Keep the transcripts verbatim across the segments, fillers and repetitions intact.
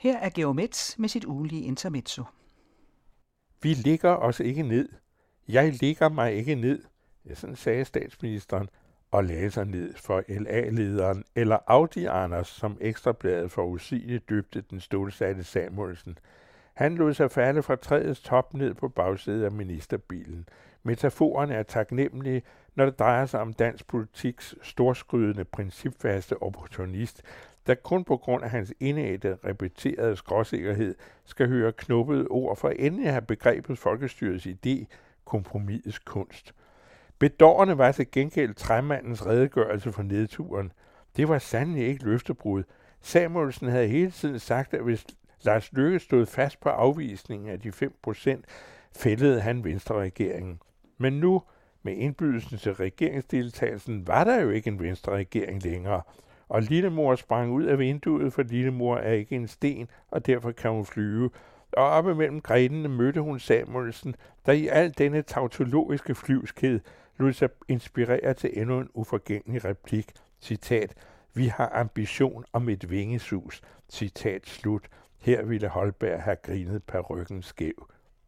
Her er Georg Metz med sit ugenlige intermezzo. Vi ligger os ikke ned. Jeg ligger mig ikke ned. Ja, sådan sagde statsministeren og lagde sig ned for L A-lederen, eller Audi Anders, som Ekstrabladet forudsigeligt døbte den stålsatte Samuelsen. Han lod sig falde fra træets top ned på bagsædet af ministerbilen. Metaforerne er taknemmelige, når det drejer sig om dansk politiks storskrydende, principfaste opportunist, der kun på grund af hans indædte, repeterede skråsikkerhed skal høre knubbede ord for endelig at have begrebet folkestyrets idé, kompromisets kunst. Bedårende var til gengæld træmandens redegørelse for nedturen. Det var sandelig ikke løftebrud. Samuelsen havde hele tiden sagt, at hvis Lars Løkke stod fast på afvisningen af de fem procent, fældede han Venstre-regeringen. Men nu, med indbydelsen til regeringsdeltagelsen, var der jo ikke en Venstre-regering længere. Og Lillemor sprang ud af vinduet, for Lillemor er ikke en sten, og derfor kan hun flyve. Og oppe mellem grenene mødte hun Samuelsen, der i al denne tautologiske flyvskhed lod sig inspirere til endnu en uforgængelig replik. Citat, vi har ambition om et vingesus. Citat slut. Her ville Holberg have grinet parykken skæv.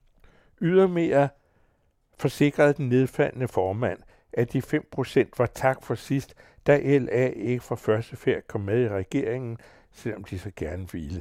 Ydermere forsikrede den nedfaldende formand, at de fem procent var tak for sidst, da L A ikke for første færd kom med i regeringen, selvom de så gerne ville.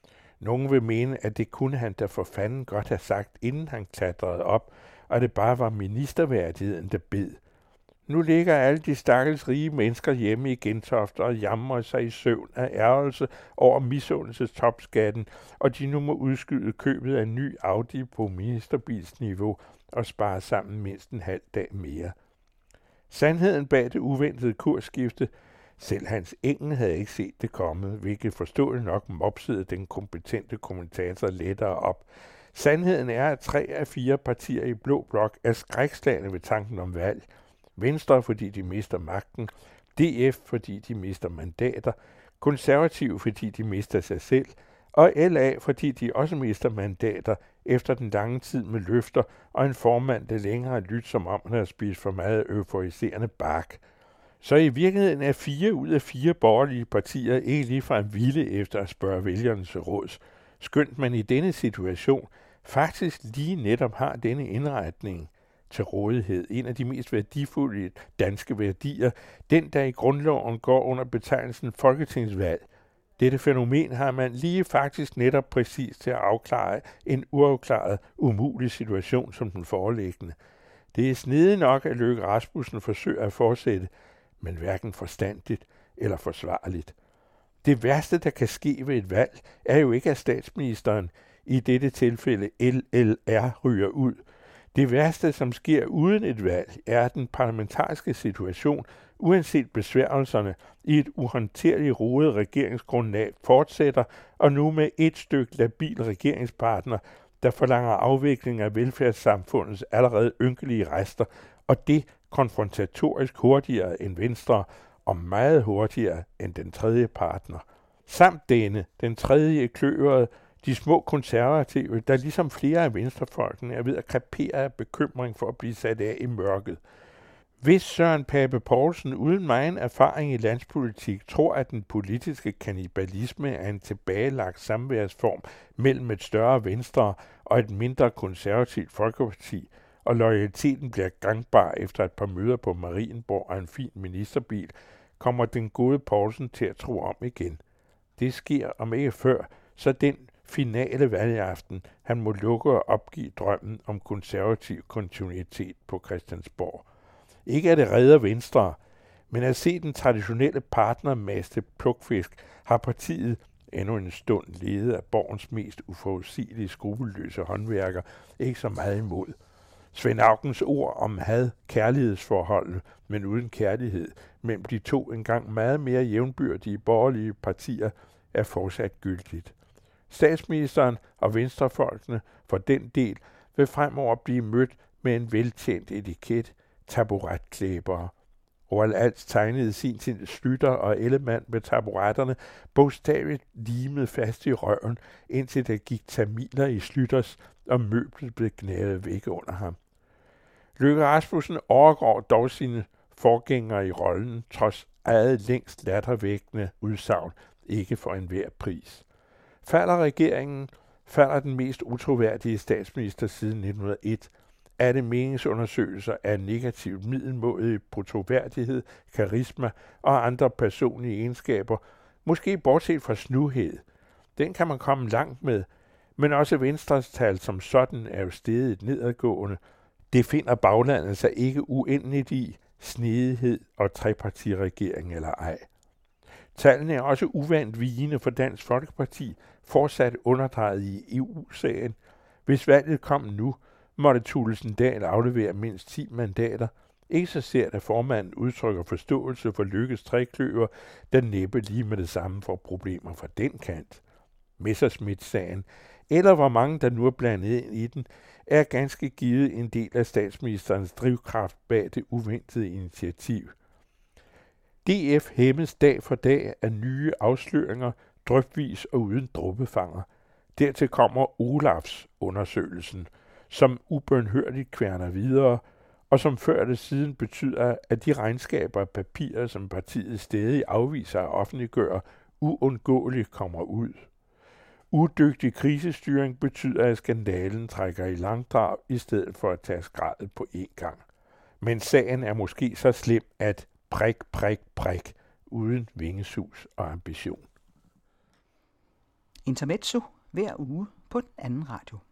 Nogen vil mene, at det kunne han da for fanden godt have sagt, inden han klatrede op, og det bare var ministerværdigheden, der bed. Nu ligger alle de stakkels rige mennesker hjemme i Gentofte og jamrer sig i søvn af ærgelse over misundelsestopskatten, og de nu må udskyde købet af en ny Audi på ministerbilsniveau og spare sammen mindst en halv dag mere. Sandheden bag det uventede kursskifte, selv Hans Engel havde ikke set det komme, hvilket forståeligt nok mopsede den kompetente kommentator lettere op. Sandheden er, at tre af fire partier i Blå Blok er skrækslagne ved tanken om valg. Venstre, fordi de mister magten, D F, fordi de mister mandater, Konservative, fordi de mister sig selv, og L A, fordi de også mister mandater efter den lange tid med løfter og en formand, der længere har lyttet, som om han har spist for meget euforiserende bark. Så i virkeligheden er fire ud af fire borgerlige partier ikke ligefrem vilde efter at spørge vælgernes råds, skønt man i denne situation faktisk lige netop har denne indretning til rådighed, en af de mest værdifulde danske værdier, den der i grundloven går under betegnelsen folketingsvalg. Dette fænomen har man lige faktisk netop præcis til at afklare en uafklaret, umulig situation som den foreliggende. Det er snedigt nok, at Løkke Rasmussen forsøger at fortsætte, men hverken forstandigt eller forsvarligt. Det værste, der kan ske ved et valg, er jo ikke, at statsministeren, i dette tilfælde L L R, ryger ud. Det værste, som sker uden et valg, er, at den parlamentariske situation, uanset besværgelserne, i et uhåndterligt rodet regeringsgrundlag fortsætter, og nu med et stykke labil regeringspartner, der forlanger afvikling af velfærdssamfundets allerede ynkelige rester, og det konfrontatorisk hurtigere end Venstre, og meget hurtigere end den tredje partner. Samt denne, den tredje kløveret, de små konservative, der ligesom flere af venstrefolkene er ved at krepere af bekymring for at blive sat af i mørket. Hvis Søren Pape Poulsen uden megen erfaring i landspolitik tror, at den politiske kannibalisme er en tilbagelagt samværsform mellem et større Venstre og et mindre konservativt Folkeparti, og loyaliteten bliver gangbar efter et par møder på Marienborg og en fin ministerbil, kommer den gode Poulsen til at tro om igen. Det sker om ikke før, så den finale valgaften, han må lukke og opgive drømmen om konservativ kontinuitet på Christiansborg. Ikke at det redder Venstre, men at se den traditionelle partnermaste plukfisk, har partiet endnu en stund ledet af borgens mest uforudsigelige, skrupelløse håndværker ikke så meget imod. Svend Augens ord om had kærlighedsforholdet, men uden kærlighed, mellem de to engang meget mere jævnbyrdige borgerlige partier, er fortsat gyldigt. Statsministeren og venstrefolkene for den del vil fremover blive mødt med en veltjent etiket, taburetklæbere. Overalt tegnede sin tid Slytter og Ellemann med taburetterne bogstaveligt limet fast i røven, indtil der gik tamiler i Slytters, og møblet blev gnavet væk under ham. Løkke Rasmussen overgår dog sine forgængere i rollen, trods eget længst lattervækkende udsagn, ikke for enhver pris. Falder regeringen, falder den mest utroværdige statsminister siden nitten hundrede og en, er det meningsundersøgelser af negativt middelmåde på troværdighed, karisma og andre personlige egenskaber, måske bortset fra snuhed. Den kan man komme langt med, men også Venstres tal som sådan er jo stedigt nedadgående. Det finder baglandet sig ikke uendeligt i, snedighed og trepartiregering eller ej. Tallene er også uvandt vigende for Dansk Folkeparti, fortsat underdrejet i E U-sagen. Hvis valget kom nu, måtte Thulesen Dahl aflevere mindst ti mandater. Ikke så ser at formanden udtrykker forståelse for Lykkes trekløver, der næppe lige med det samme får problemer fra den kant. Messerschmidt-sagen, eller hvor mange der nu er blandet ind i den, er ganske givet en del af statsministerens drivkraft bag det uventede initiativ. D F hæmmes dag for dag af nye afsløringer, drypvis og uden dråbefanger. Dertil kommer Olafs undersøgelsen, som ubønhørligt kværner videre, og som før eller siden betyder, at de regnskaber og papirer, som partiet stadig afviser at offentliggøre, uundgåeligt kommer ud. Udygtig krisestyring betyder, at skandalen trækker i langdrag i stedet for at tage skraldet på én gang. Men sagen er måske så slem, at prik, prik, prik, uden vingesus og ambition. Intermezzo hver uge på den anden radio.